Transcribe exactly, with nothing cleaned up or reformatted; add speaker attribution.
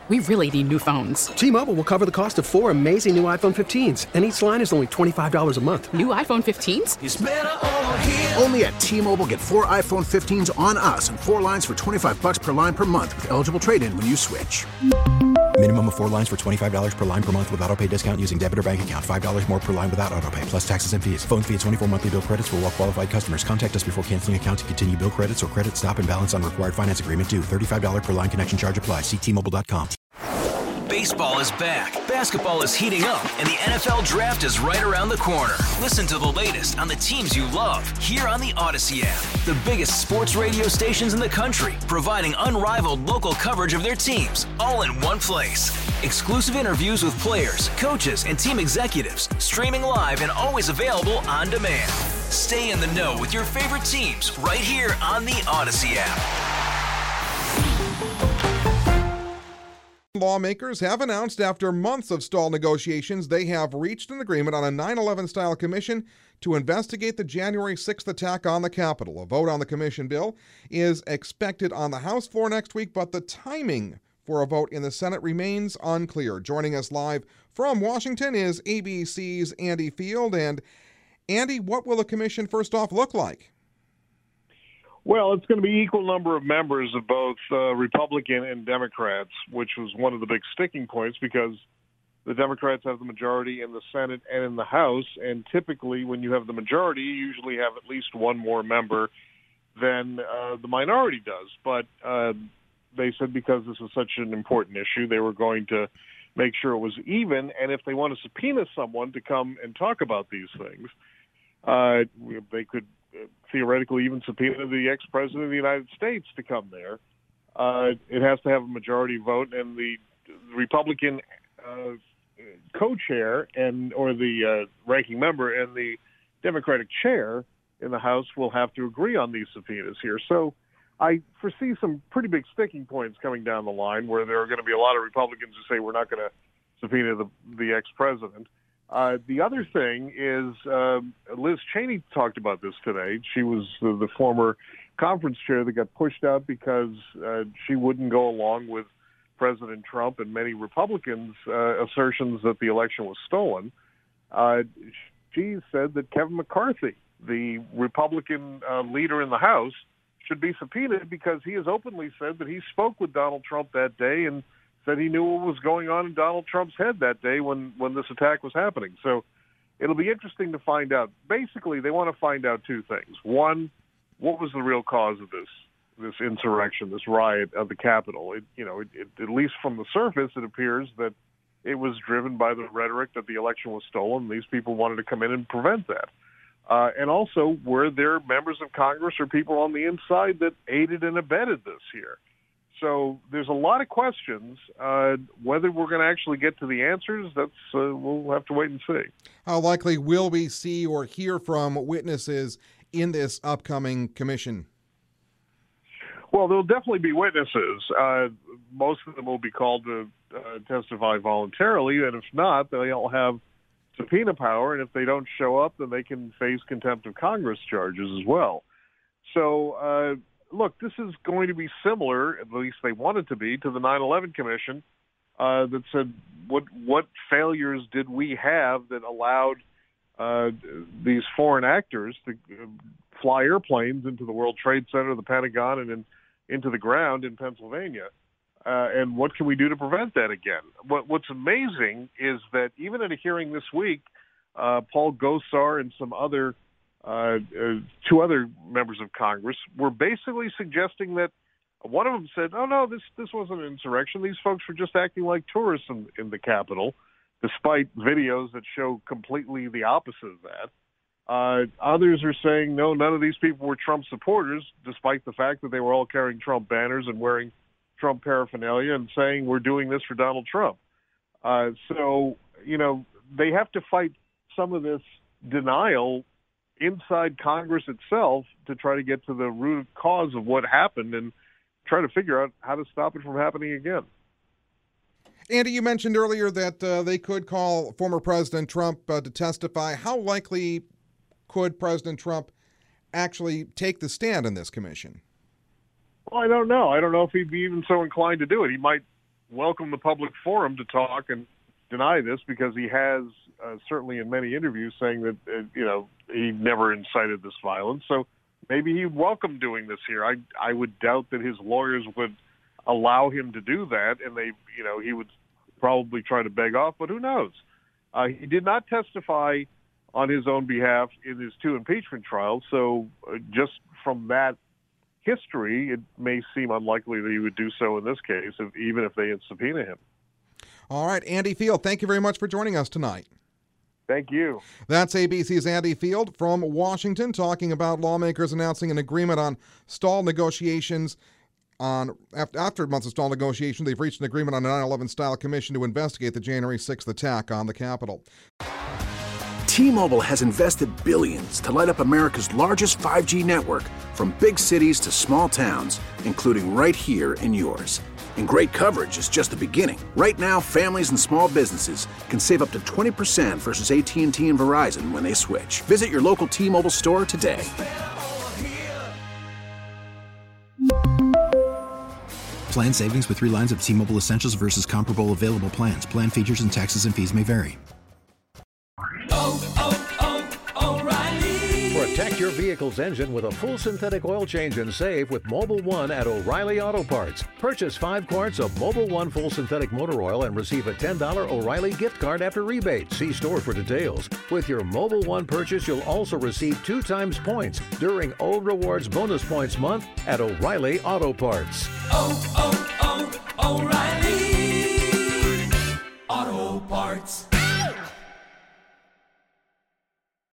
Speaker 1: We really need new phones.
Speaker 2: T-Mobile will cover the cost of four amazing new iPhone fifteens, and each line is only twenty-five dollars a month.
Speaker 1: New iPhone fifteens?
Speaker 3: It's better over here.
Speaker 4: Only at T-Mobile, get four iPhone fifteens on us and four lines for twenty-five dollars per line per month with eligible trade-in when you switch.
Speaker 5: Minimum of four lines for twenty-five dollars per line per month with autopay discount using debit or bank account. five dollars more per line without autopay, plus taxes and fees. Phone fee at twenty-four monthly bill credits for well-qualified customers. Contact us before canceling account to continue bill credits or credit stop and balance on required finance agreement due. thirty-five dollars per line connection charge applies. See T Mobile dot com.
Speaker 3: Baseball is back, basketball is heating up, and the N F L Draft is right around the corner. Listen to the latest on the teams you love here on the Odyssey app. The biggest sports radio stations in the country, providing unrivaled local coverage of their teams, all in one place. Exclusive interviews with players, coaches, and team executives, streaming live and always available on demand. Stay in the know with your favorite teams right here on the Odyssey app.
Speaker 6: Lawmakers have announced after months of stalled negotiations they have reached an agreement on a nine eleven style commission to investigate the January sixth attack on the Capitol. A vote on the commission bill is expected on the House floor next week, but the timing for a vote in the Senate remains unclear. Joining us live from Washington is A B C's Andy Field. And Andy, what will the commission first off look like?
Speaker 7: Well, it's going to be equal number of members of both uh, Republican and Democrats, which was one of the big sticking points because the Democrats have the majority in the Senate and in the House, and typically when you have the majority, you usually have at least one more member than uh, the minority does. But uh, they said because this is such an important issue, they were going to make sure it was even, and if they want to subpoena someone to come and talk about these things, uh, they could theoretically even subpoena the ex-president of the United States to come there. Uh, it has to have a majority vote, and the Republican uh, co-chair and or the uh, ranking member and the Democratic chair in the House will have to agree on these subpoenas here. So I foresee some pretty big sticking points coming down the line where there are going to be a lot of Republicans who say we're not going to subpoena the, the ex-president. Uh, the other thing is uh, Liz Cheney talked about this today. She was the, the former conference chair that got pushed out because uh, she wouldn't go along with President Trump and many Republicans' uh, assertions that the election was stolen. Uh, she said that Kevin McCarthy, the Republican uh, leader in the House, should be subpoenaed because he has openly said that he spoke with Donald Trump that day and said he knew what was going on in Donald Trump's head that day when, when this attack was happening. So it'll be interesting to find out. Basically, they want to find out two things. One, what was the real cause of this this insurrection, this riot of the Capitol? It, you know, it, it, at least from the surface, it appears that it was driven by the rhetoric that the election was stolen. These people wanted to come in and prevent that. Uh, and also, were there members of Congress or people on the inside that aided and abetted this here? So there's a lot of questions. Uh, whether we're going to actually get to the answers, that's uh, we'll have to wait and see.
Speaker 6: How likely will we see or hear from witnesses in this upcoming commission?
Speaker 7: Well, there'll definitely be witnesses. Uh, most of them will be called to uh, testify voluntarily, and if not, they'll have subpoena power, and if they don't show up, then they can face contempt of Congress charges as well. So, uh, look, this is going to be similar, at least they want it to be, to the nine eleven Commission uh, that said, what what failures did we have that allowed uh, these foreign actors to uh, fly airplanes into the World Trade Center, the Pentagon, and in, into the ground in Pennsylvania? Uh, and what can we do to prevent that again? What, what's amazing is that even at a hearing this week, uh, Paul Gosar and some other Uh, uh, two other members of Congress were basically suggesting that one of them said, oh, no, this this wasn't an insurrection. These folks were just acting like tourists in, in the Capitol, despite videos that show completely the opposite of that. Uh, others are saying, no, none of these people were Trump supporters, despite the fact that they were all carrying Trump banners and wearing Trump paraphernalia and saying we're doing this for Donald Trump. Uh, so, you know, they have to fight some of this denial inside Congress itself to try to get to the root cause of what happened and try to figure out how to stop it from happening again.
Speaker 6: Andy, you mentioned earlier that uh, they could call former President Trump uh, to testify. How likely could President Trump actually take the stand in this commission?
Speaker 7: Well, I don't know. I don't know if he'd be even so inclined to do it. He might welcome the public forum to talk and deny this, because he has uh, certainly in many interviews saying that, uh, you know, he never incited this violence. So maybe he'd welcome doing this here. I I would doubt that his lawyers would allow him to do that, and they, you know, he would probably try to beg off, but who knows? Uh, he did not testify on his own behalf in his two impeachment trials, so uh, just from that history, it may seem unlikely that he would do so in this case, if, even if they subpoena him.
Speaker 6: All right, Andy Field, thank you very much for joining us tonight.
Speaker 7: Thank you.
Speaker 6: That's A B C's Andy Field from Washington, talking about lawmakers announcing an agreement on stalled negotiations. On after months of stalled negotiations, they've reached an agreement on a nine eleven style commission to investigate the January sixth attack on the Capitol.
Speaker 4: T-Mobile has invested billions to light up America's largest five G network, from big cities to small towns, including right here in yours. And great coverage is just the beginning. Right now, families and small businesses can save up to twenty percent versus A T and T and Verizon when they switch. Visit your local T-Mobile store today.
Speaker 5: Plan savings with three lines of T-Mobile Essentials versus comparable available plans. Plan features and taxes and fees may vary.
Speaker 8: Oh, oh, oh, O'Reilly. Protect your vehicle's engine with a full synthetic oil change and save with Mobil one at O'Reilly Auto Parts. Purchase five quarts of Mobil one full synthetic motor oil and receive a ten dollars O'Reilly gift card after rebate. See store for details. With your Mobil one purchase, you'll also receive two times points during O Rewards Bonus Points Month at O'Reilly Auto Parts.
Speaker 9: Oh, oh, oh, O'Reilly